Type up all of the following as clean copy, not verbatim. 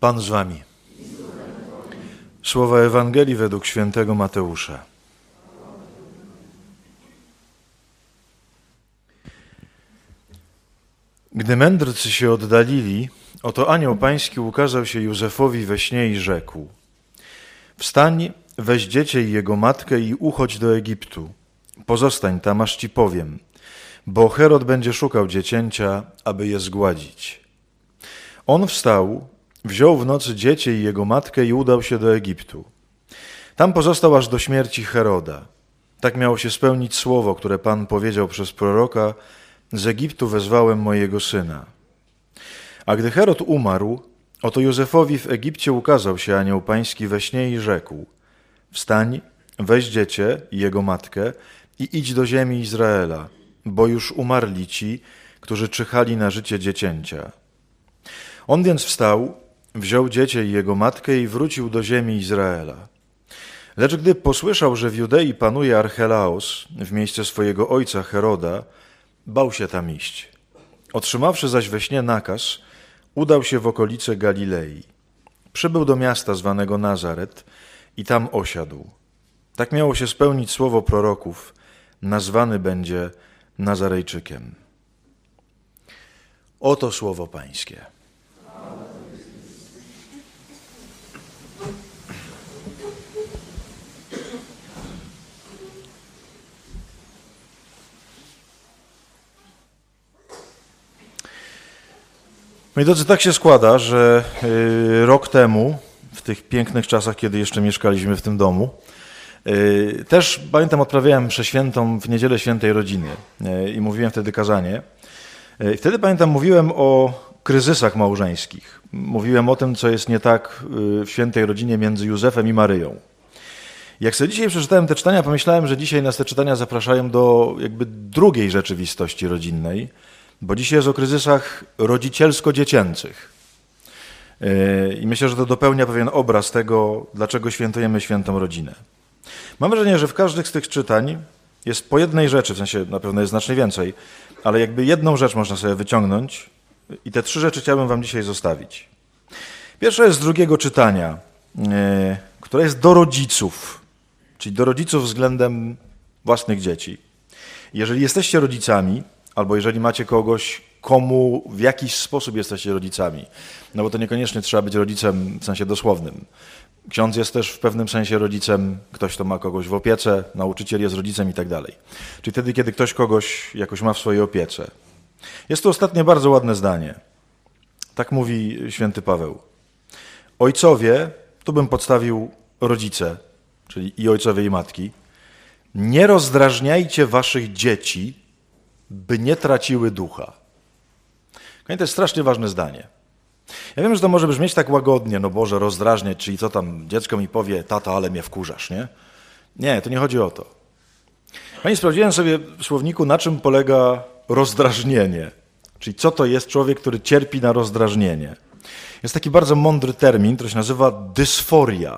Pan z wami. Słowa Ewangelii według świętego Mateusza. Gdy mędrcy się oddalili, oto anioł pański ukazał się Józefowi we śnie i rzekł: Wstań, weź dziecię i jego matkę i uchodź do Egiptu. Pozostań tam, aż ci powiem, bo Herod będzie szukał dziecięcia, aby je zgładzić. On wstał, wziął w nocy dziecię i jego matkę i udał się do Egiptu. Tam pozostał aż do śmierci Heroda. Tak miało się spełnić słowo, które Pan powiedział przez proroka: z Egiptu wezwałem mojego syna. A gdy Herod umarł, oto Józefowi w Egipcie ukazał się anioł pański we śnie i rzekł: Wstań, weź dziecię i jego matkę i idź do ziemi Izraela, bo już umarli ci, którzy czyhali na życie dziecięcia. On więc wstał, wziął dziecię i jego matkę i wrócił do ziemi Izraela. Lecz gdy posłyszał, że w Judei panuje Archelaos w miejsce swojego ojca Heroda, bał się tam iść. Otrzymawszy zaś we śnie nakaz, udał się w okolice Galilei. Przybył do miasta zwanego Nazaret i tam osiadł. Tak miało się spełnić słowo proroków: nazwany będzie Nazarejczykiem. Oto słowo pańskie. Moi drodzy, tak się składa, że rok temu, w tych pięknych czasach, kiedy jeszcze mieszkaliśmy w tym domu, też pamiętam, odprawiałem mszę świętą w Niedzielę Świętej Rodziny i mówiłem wtedy kazanie. I wtedy pamiętam, mówiłem o kryzysach małżeńskich. Mówiłem o tym, co jest nie tak w Świętej Rodzinie między Józefem i Maryją. Jak sobie dzisiaj przeczytałem te czytania, pomyślałem, że dzisiaj nas te czytania zapraszają do jakby drugiej rzeczywistości rodzinnej, bo dzisiaj jest o kryzysach rodzicielsko-dziecięcych. I myślę, że to dopełnia pewien obraz tego, dlaczego świętujemy świętą rodzinę. Mam wrażenie, że w każdym z tych czytań jest po jednej rzeczy, w sensie na pewno jest znacznie więcej, ale jakby jedną rzecz można sobie wyciągnąć i te trzy rzeczy chciałbym wam dzisiaj zostawić. Pierwsza jest z drugiego czytania, które jest do rodziców, czyli do rodziców względem własnych dzieci. Jeżeli jesteście rodzicami, albo jeżeli macie kogoś, komu w jakiś sposób jesteście rodzicami, no bo to niekoniecznie trzeba być rodzicem w sensie dosłownym. Ksiądz jest też w pewnym sensie rodzicem, ktoś, kto ma kogoś w opiece, nauczyciel jest rodzicem i tak dalej. Czyli wtedy, kiedy ktoś kogoś jakoś ma w swojej opiece. Jest tu ostatnie bardzo ładne zdanie. Tak mówi święty Paweł. Ojcowie, tu bym podstawił rodzice, czyli i ojcowie, i matki, nie rozdrażniajcie waszych dzieci, by nie traciły ducha. To jest strasznie ważne zdanie. Ja wiem, że to może brzmieć tak łagodnie, no Boże, rozdrażniać, czyli co tam, dziecko mi powie: tata, ale mnie wkurzasz, nie? Nie, to nie chodzi o to. Pani, sprawdziłem sobie w słowniku, na czym polega rozdrażnienie, czyli co to jest człowiek, który cierpi na rozdrażnienie. Jest taki bardzo mądry termin, który się nazywa dysforia.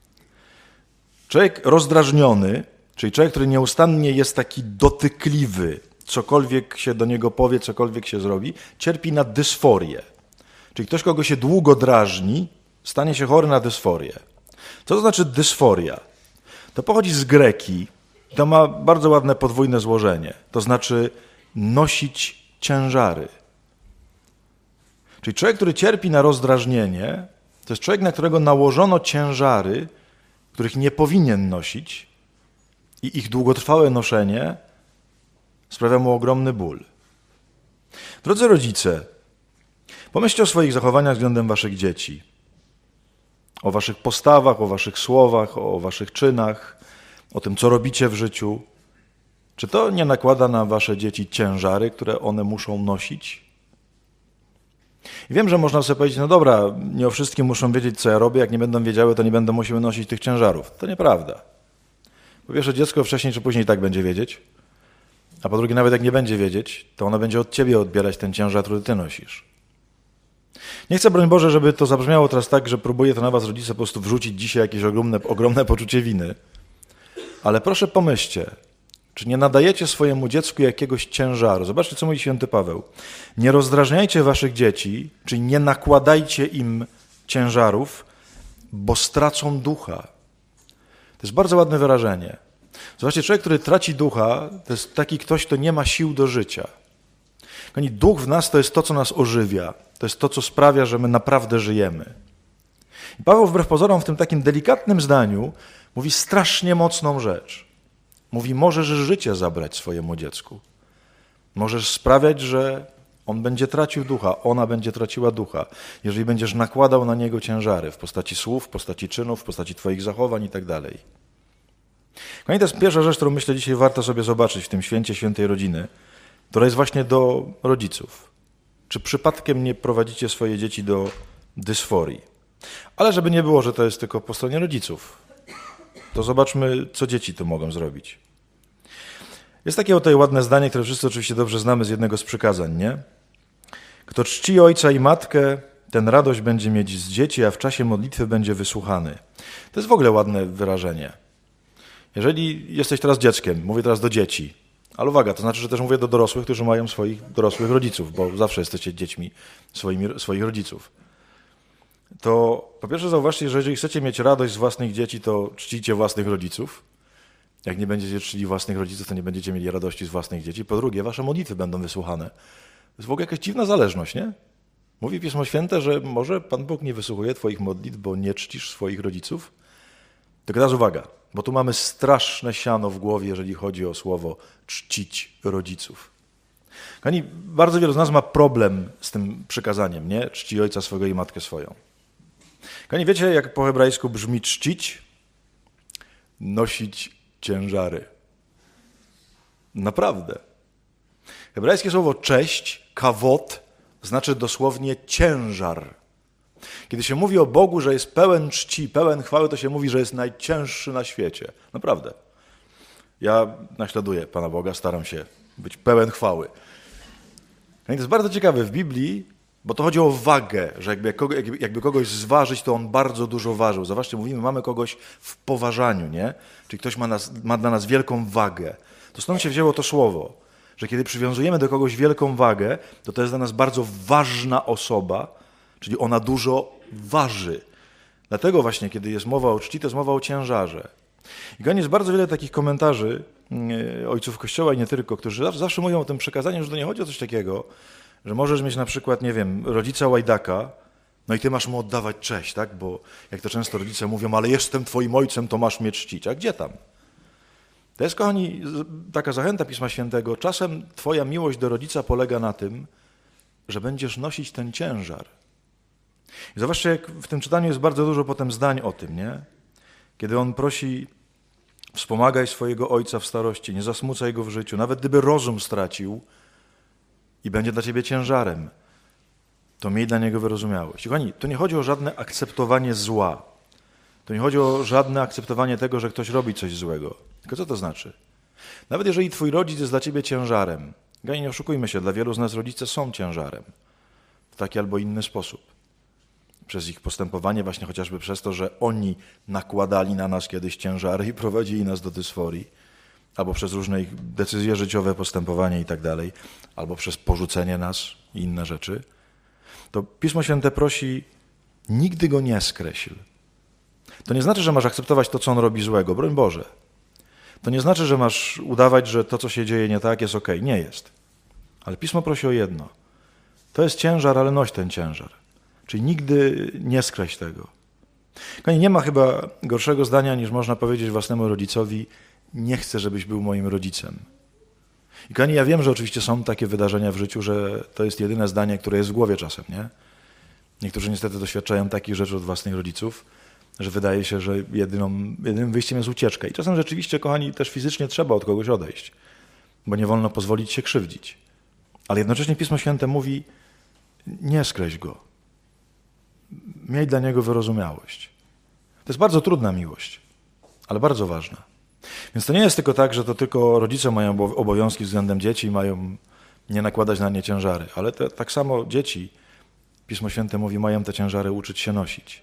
Człowiek rozdrażniony, czyli człowiek, który nieustannie jest taki dotykliwy, cokolwiek się do niego powie, cokolwiek się zrobi, cierpi na dysforię. Czyli ktoś, kogo się długo drażni, stanie się chory na dysforię. Co to znaczy dysforia? To pochodzi z greki. To ma bardzo ładne podwójne złożenie. To znaczy nosić ciężary. Czyli człowiek, który cierpi na rozdrażnienie, to jest człowiek, na którego nałożono ciężary, których nie powinien nosić, i ich długotrwałe noszenie sprawia mu ogromny ból. Drodzy rodzice, pomyślcie o swoich zachowaniach względem waszych dzieci. O waszych postawach, o waszych słowach, o waszych czynach, o tym, co robicie w życiu. Czy to nie nakłada na wasze dzieci ciężary, które one muszą nosić? I wiem, że można sobie powiedzieć: no dobra, nie o wszystkim muszą wiedzieć, co ja robię, jak nie będą wiedziały, to nie będą musiały nosić tych ciężarów. To nieprawda. Po pierwsze, dziecko wcześniej czy później tak będzie wiedzieć, a po drugie, nawet jak nie będzie wiedzieć, to ono będzie od ciebie odbierać ten ciężar, który ty nosisz. Nie chcę, broń Boże, żeby to zabrzmiało teraz tak, że próbuję to na was, rodzice, po prostu wrzucić dzisiaj jakieś ogromne poczucie winy. Ale proszę pomyślcie, czy nie nadajecie swojemu dziecku jakiegoś ciężaru? Zobaczcie, co mówi święty Paweł. Nie rozdrażniajcie waszych dzieci, czyli nie nakładajcie im ciężarów, bo stracą ducha. To jest bardzo ładne wyrażenie. Zobaczcie, człowiek, który traci ducha, to jest taki ktoś, kto nie ma sił do życia. Duch w nas to jest to, co nas ożywia. To jest to, co sprawia, że my naprawdę żyjemy. I Paweł wbrew pozorom w tym takim delikatnym zdaniu mówi strasznie mocną rzecz. Mówi, możesz życie zabrać swojemu dziecku. Możesz sprawiać, że on będzie tracił ducha, ona będzie traciła ducha, jeżeli będziesz nakładał na niego ciężary w postaci słów, w postaci czynów, w postaci twoich zachowań i tak dalej. To jest pierwsza rzecz, którą myślę dzisiaj warto sobie zobaczyć w tym święcie świętej rodziny, która jest właśnie do rodziców. Czy przypadkiem nie prowadzicie swoje dzieci do dysforii? Ale żeby nie było, że to jest tylko po stronie rodziców, to zobaczmy, co dzieci tu mogą zrobić. Jest takie oto ładne zdanie, które wszyscy oczywiście dobrze znamy z jednego z przykazań, nie? Kto czci ojca i matkę, ten radość będzie mieć z dzieci, a w czasie modlitwy będzie wysłuchany. To jest w ogóle ładne wyrażenie. Jeżeli jesteś teraz dzieckiem, mówię teraz do dzieci, ale uwaga, to znaczy, że też mówię do dorosłych, którzy mają swoich dorosłych rodziców, bo zawsze jesteście dziećmi swoich rodziców. To po pierwsze zauważcie, że jeżeli chcecie mieć radość z własnych dzieci, to czcijcie własnych rodziców. Jak nie będziecie czcili własnych rodziców, to nie będziecie mieli radości z własnych dzieci. Po drugie, wasze modlitwy będą wysłuchane. To jest w ogóle jakaś dziwna zależność, nie? Mówi Pismo Święte, że może Pan Bóg nie wysłuchuje twoich modlitw, bo nie czcisz swoich rodziców. Tylko teraz uwaga, bo tu mamy straszne siano w głowie, jeżeli chodzi o słowo czcić rodziców. Kochani, bardzo wielu z nas ma problem z tym przykazaniem, nie? Czci ojca swego i matkę swoją. Kochani, wiecie, jak po hebrajsku brzmi czcić? Nosić ciężary. Naprawdę. Hebrajskie słowo cześć, kawod, znaczy dosłownie ciężar. Kiedy się mówi o Bogu, że jest pełen czci, pełen chwały, to się mówi, że jest najcięższy na świecie. Naprawdę. Ja naśladuję Pana Boga, staram się być pełen chwały. I to jest bardzo ciekawe w Biblii, bo to chodzi o wagę, że jakby kogoś zważyć, to on bardzo dużo ważył. Zobaczcie, mówimy, mamy kogoś w poważaniu, nie? Czyli ktoś ma dla nas wielką wagę. To stąd się wzięło to słowo, że kiedy przywiązujemy do kogoś wielką wagę, to jest dla nas bardzo ważna osoba, czyli ona dużo waży. Dlatego właśnie, kiedy jest mowa o czci, to jest mowa o ciężarze. I jest bardzo wiele takich komentarzy ojców Kościoła i nie tylko, którzy zawsze mówią o tym przekazaniu, że to nie chodzi o coś takiego, że możesz mieć na przykład, nie wiem, rodzica łajdaka, no i ty masz mu oddawać cześć, tak? Bo jak to często rodzice mówią, ale jestem twoim ojcem, to masz mnie czcić. A gdzie tam? To jest, kochani, taka zachęta Pisma Świętego. Czasem twoja miłość do rodzica polega na tym, że będziesz nosić ten ciężar. I zobaczcie, jak w tym czytaniu jest bardzo dużo potem zdań o tym, nie? Kiedy on prosi, wspomagaj swojego ojca w starości, nie zasmucaj go w życiu, nawet gdyby rozum stracił i będzie dla ciebie ciężarem, to miej dla niego wyrozumiałość. I kochani, tu nie chodzi o żadne akceptowanie zła. Tu nie chodzi o żadne akceptowanie tego, że ktoś robi coś złego. Tylko co to znaczy? Nawet jeżeli twój rodzic jest dla ciebie ciężarem, kochani, nie oszukujmy się, dla wielu z nas rodzice są ciężarem w taki albo inny sposób. Przez ich postępowanie, właśnie chociażby przez to, że oni nakładali na nas kiedyś ciężary i prowadzili nas do dysforii, albo przez różne ich decyzje życiowe, postępowanie i tak dalej, albo przez porzucenie nas i inne rzeczy, to Pismo Święte prosi, nigdy go nie skreśl. To nie znaczy, że masz akceptować to, co on robi złego, broń Boże. To nie znaczy, że masz udawać, że to, co się dzieje nie tak, jest okej. Nie jest. Ale Pismo prosi o jedno. To jest ciężar, ale noś ten ciężar. Czyli nigdy nie skreśl tego. Nie ma chyba gorszego zdania, niż można powiedzieć własnemu rodzicowi, nie chcę, żebyś był moim rodzicem. I kochani, ja wiem, że oczywiście są takie wydarzenia w życiu, że to jest jedyne zdanie, które jest w głowie czasem, nie? Niektórzy niestety doświadczają takich rzeczy od własnych rodziców, że wydaje się, że jedynym wyjściem jest ucieczka. I czasem rzeczywiście, kochani, też fizycznie trzeba od kogoś odejść, bo nie wolno pozwolić się krzywdzić. Ale jednocześnie Pismo Święte mówi, nie skreśl go. Miej dla niego wyrozumiałość. To jest bardzo trudna miłość, ale bardzo ważna. Więc to nie jest tylko tak, że to tylko rodzice mają obowiązki względem dzieci i mają nie nakładać na nie ciężary, ale tak samo dzieci, Pismo Święte mówi, mają te ciężary uczyć się nosić.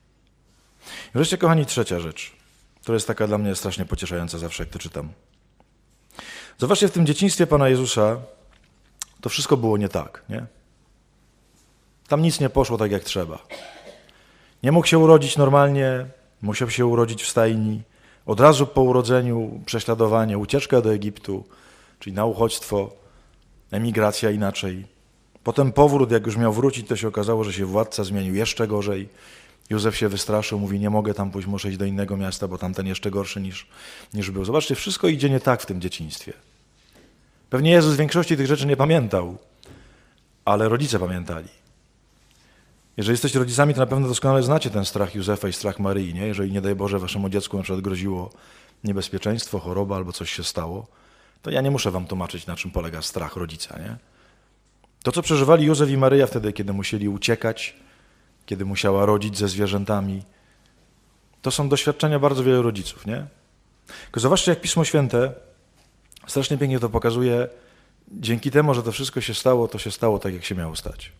I wreszcie, kochani, trzecia rzecz, która jest taka dla mnie strasznie pocieszająca zawsze, jak to czytam. Zobaczcie, w tym dzieciństwie Pana Jezusa to wszystko było nie tak, nie? Tam nic nie poszło tak, jak trzeba. Nie mógł się urodzić normalnie, musiał się urodzić w stajni. Od razu po urodzeniu prześladowanie, ucieczka do Egiptu, czyli na uchodźstwo, emigracja inaczej. Potem powrót, jak już miał wrócić, to się okazało, że się władca zmienił jeszcze gorzej. Józef się wystraszył, mówi, nie mogę tam pójść, muszę iść do innego miasta, bo tamten jeszcze gorszy niż był. Zobaczcie, wszystko idzie nie tak w tym dzieciństwie. Pewnie Jezus większości tych rzeczy nie pamiętał, ale rodzice pamiętali. Jeżeli jesteście rodzicami, to na pewno doskonale znacie ten strach Józefa i strach Maryi, nie? Jeżeli nie daj Boże waszemu dziecku na przykład groziło niebezpieczeństwo, choroba albo coś się stało, to ja nie muszę wam tłumaczyć, na czym polega strach rodzica, nie? To, co przeżywali Józef i Maryja wtedy, kiedy musieli uciekać, kiedy musiała rodzić ze zwierzętami, to są doświadczenia bardzo wielu rodziców, nie? Tylko zobaczcie, jak Pismo Święte strasznie pięknie to pokazuje. Dzięki temu, że to wszystko się stało tak, jak się miało stać.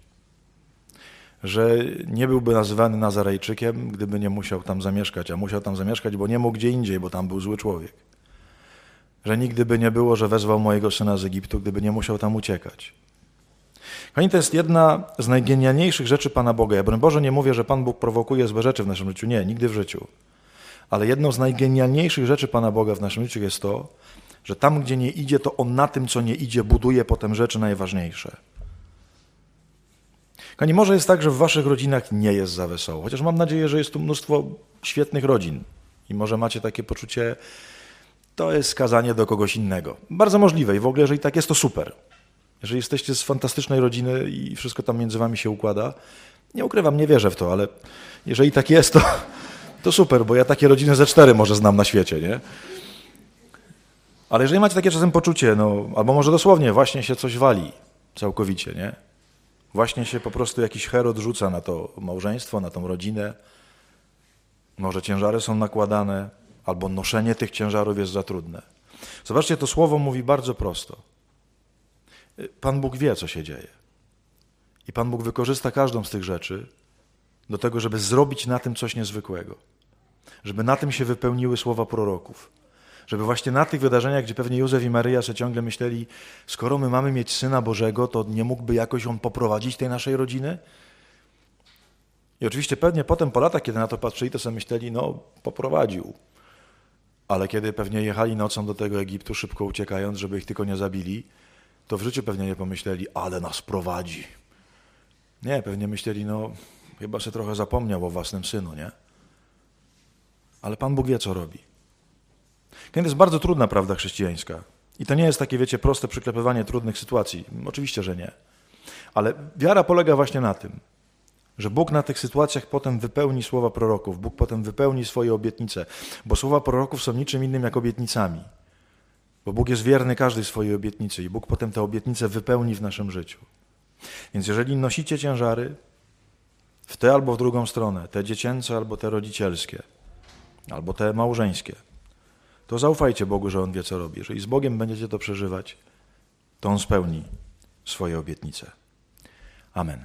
Że nie byłby nazywany Nazarejczykiem, gdyby nie musiał tam zamieszkać, a musiał tam zamieszkać, bo nie mógł gdzie indziej, bo tam był zły człowiek. Że nigdy by nie było, że wezwał mojego syna z Egiptu, gdyby nie musiał tam uciekać. Kochani, to jest jedna z najgenialniejszych rzeczy Pana Boga. Ja broń Boże nie mówię, że Pan Bóg prowokuje złe rzeczy w naszym życiu. Nie, nigdy w życiu. Ale jedną z najgenialniejszych rzeczy Pana Boga w naszym życiu jest to, że tam, gdzie nie idzie, to On na tym, co nie idzie, buduje potem rzeczy najważniejsze. Kochani, może jest tak, że w waszych rodzinach nie jest za wesoło, chociaż mam nadzieję, że jest tu mnóstwo świetnych rodzin i może macie takie poczucie, to jest skazanie do kogoś innego. Bardzo możliwe i w ogóle, jeżeli tak jest, to super. Jeżeli jesteście z fantastycznej rodziny i wszystko tam między wami się układa, nie ukrywam, nie wierzę w to, ale jeżeli tak jest, to super, bo ja takie rodziny ze 4 może znam na świecie, nie? Ale jeżeli macie takie czasem poczucie, no, albo może dosłownie, właśnie się coś wali całkowicie, nie? Właśnie się po prostu jakiś Herod rzuca na to małżeństwo, na tą rodzinę. Może ciężary są nakładane, albo noszenie tych ciężarów jest za trudne. Zobaczcie, to słowo mówi bardzo prosto. Pan Bóg wie, co się dzieje. I Pan Bóg wykorzysta każdą z tych rzeczy do tego, żeby zrobić na tym coś niezwykłego. Żeby na tym się wypełniły słowa proroków. Żeby właśnie na tych wydarzeniach, gdzie pewnie Józef i Maryja sobie ciągle myśleli, skoro my mamy mieć Syna Bożego, to nie mógłby jakoś On poprowadzić tej naszej rodziny? I oczywiście pewnie potem po latach, kiedy na to patrzyli, to sobie myśleli, no poprowadził. Ale kiedy pewnie jechali nocą do tego Egiptu, szybko uciekając, żeby ich tylko nie zabili, to w życiu pewnie nie pomyśleli, ale nas prowadzi. Nie, pewnie myśleli, no chyba się trochę zapomniał o własnym synu, nie? Ale Pan Bóg wie, co robi. To jest bardzo trudna prawda chrześcijańska. I to nie jest takie, wiecie, proste przyklepywanie trudnych sytuacji. Oczywiście, że nie. Ale wiara polega właśnie na tym, że Bóg na tych sytuacjach potem wypełni słowa proroków. Bóg potem wypełni swoje obietnice. Bo słowa proroków są niczym innym jak obietnicami. Bo Bóg jest wierny każdej swojej obietnicy i Bóg potem te obietnice wypełni w naszym życiu. Więc jeżeli nosicie ciężary w tę albo w drugą stronę, te dziecięce albo te rodzicielskie, albo te małżeńskie, to zaufajcie Bogu, że On wie, co robi. Jeżeli z Bogiem będziecie to przeżywać, to On spełni swoje obietnice. Amen.